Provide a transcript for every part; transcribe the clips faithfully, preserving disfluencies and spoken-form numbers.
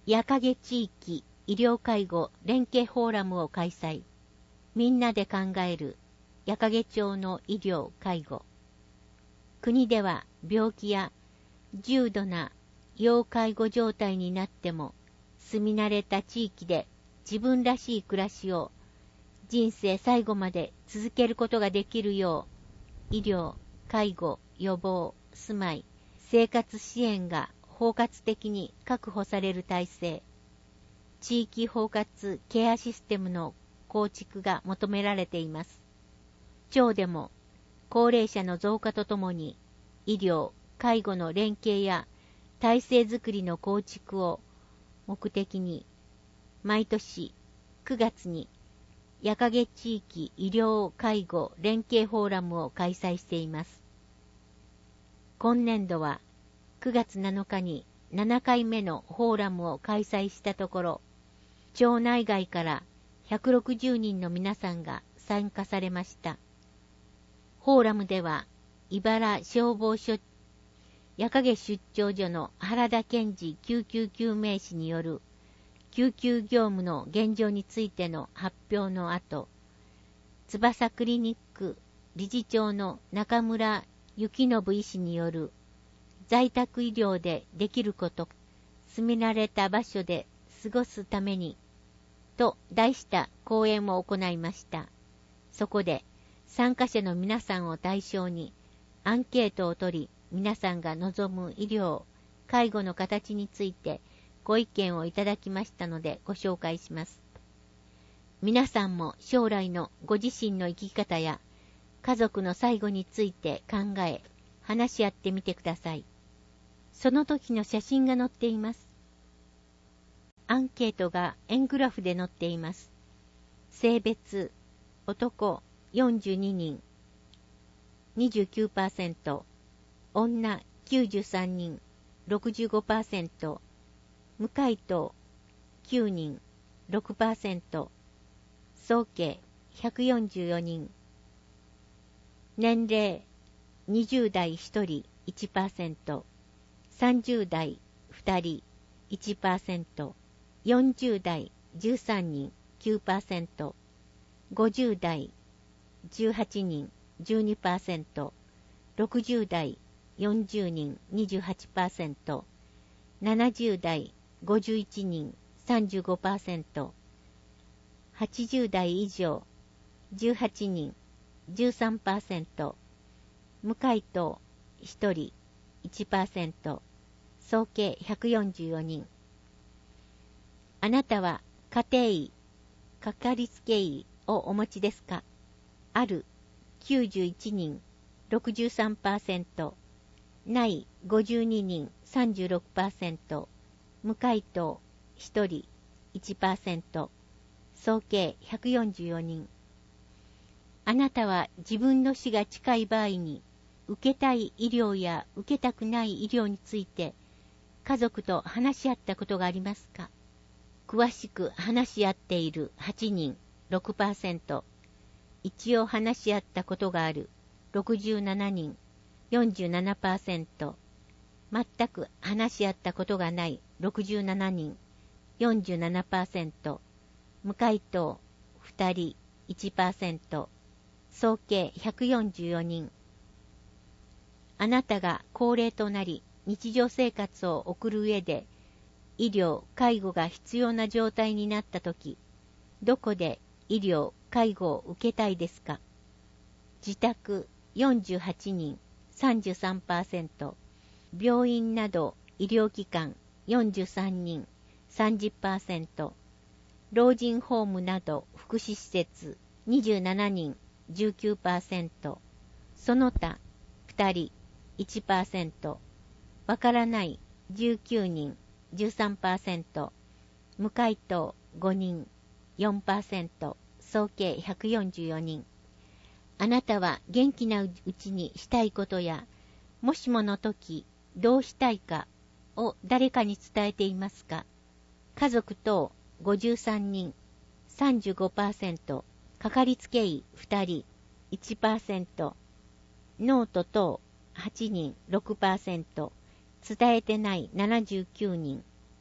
矢影地域医療介護連携フォーラムを開催。みんなで考える矢影町の医療介護。国では病気や重度な要介護状態になっても、住み慣れた地域で自分らしい暮らしを人生最後まで続けることができるよう、医療、介護、予防、住まい、生活支援が包括的に確保される体制、地域包括ケアシステムの構築が求められています。町でも高齢者の増加とともに医療・介護の連携や体制づくりの構築を目的に毎年くがつに矢影地域医療介護連携フォーラムを開催しています。今年度はくがつなのかにななかいめのフォーラムを開催したところ、町内外からひゃくろくじゅうにんの皆さんが参加されました。フォーラムでは、茨消防署矢影出張所の原田健二救急救命士による救急業務の現状についての発表の後、翼クリニック理事長の中村幸信医師による在宅医療でできること、住み慣れた場所で過ごすためにと題した講演を行いました。そこで参加者の皆さんを対象にアンケートを取り、皆さんが望む医療、介護の形についてご意見をいただきましたのでご紹介します。皆さんも将来のご自身の生き方や家族の最後について考え、話し合ってみてください。その時の写真が載っています。アンケートが円グラフで載っています。性別、男よんじゅうににん、にじゅうきゅうパーセント、女きゅうじゅうさんにん、ろくじゅうごパーセント、無回答きゅうにん、ろくパーセント、総計ひゃくよんじゅうよにん、年齢にじゅう代ひとり いちパーセント、さんじゅう代ふたり いちパーセント、よんじゅう代じゅうさんにん きゅうパーセント、ごじゅう代じゅうはちにん じゅうにパーセント、ろくじゅう代よんじゅうにん にじゅうはちパーセント、ななじゅう代ごじゅういちにん さんじゅうごパーセント、はちじゅう代以上じゅうはちにん じゅうさんパーセント、無回答ひとり いちパーセント、総計ひゃくよんじゅうよにん。あなたは家庭医、かかりつけ医をお持ちですか？あるきゅうじゅういちにん ろくじゅうさんパーセント、ないごじゅうににん さんじゅうろくパーセント、無回答ひとり いちパーセント、総計ひゃくよんじゅうよにん。あなたは自分の死が近い場合に受けたい医療や受けたくない医療について家族と話し合ったことがありますか？詳しく話し合っているはちにん ろくパーセント、一応話し合ったことがあるろくじゅうななにん よんじゅうななパーセント、全く話し合ったことがないろくじゅうななにん よんじゅうななパーセント、無回答ふたり いちパーセント、総計ひゃくよんじゅうよにん。あなたが高齢となり日常生活を送る上で医療・介護が必要な状態になったとき、どこで医療・介護を受けたいですか？自宅よんじゅうはちにん さんじゅうさんパーセント、病院など医療機関よんじゅうさんにん さんじゅっパーセント、老人ホームなど福祉施設にじゅうななにん じゅうきゅうパーセント、その他ふたり いちパーセント、わからないじゅうきゅうにん じゅうさんパーセント、無回答ごにん よんパーセント、総計ひゃくよんじゅうよにん。あなたは元気なうちにしたいことや、もしもの時どうしたいかを誰かに伝えていますか？家族等ごじゅうさんにん さんじゅうごパーセント、かかりつけ医ふたり いちパーセント、ノート等はちにん ろくパーセント、伝えてないななじゅうきゅうにん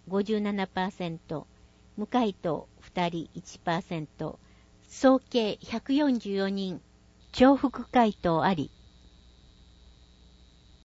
ごじゅうななパーセント、無回答ふたり いちパーセント、総計ひゃくよんじゅうよにん、重複回答あり、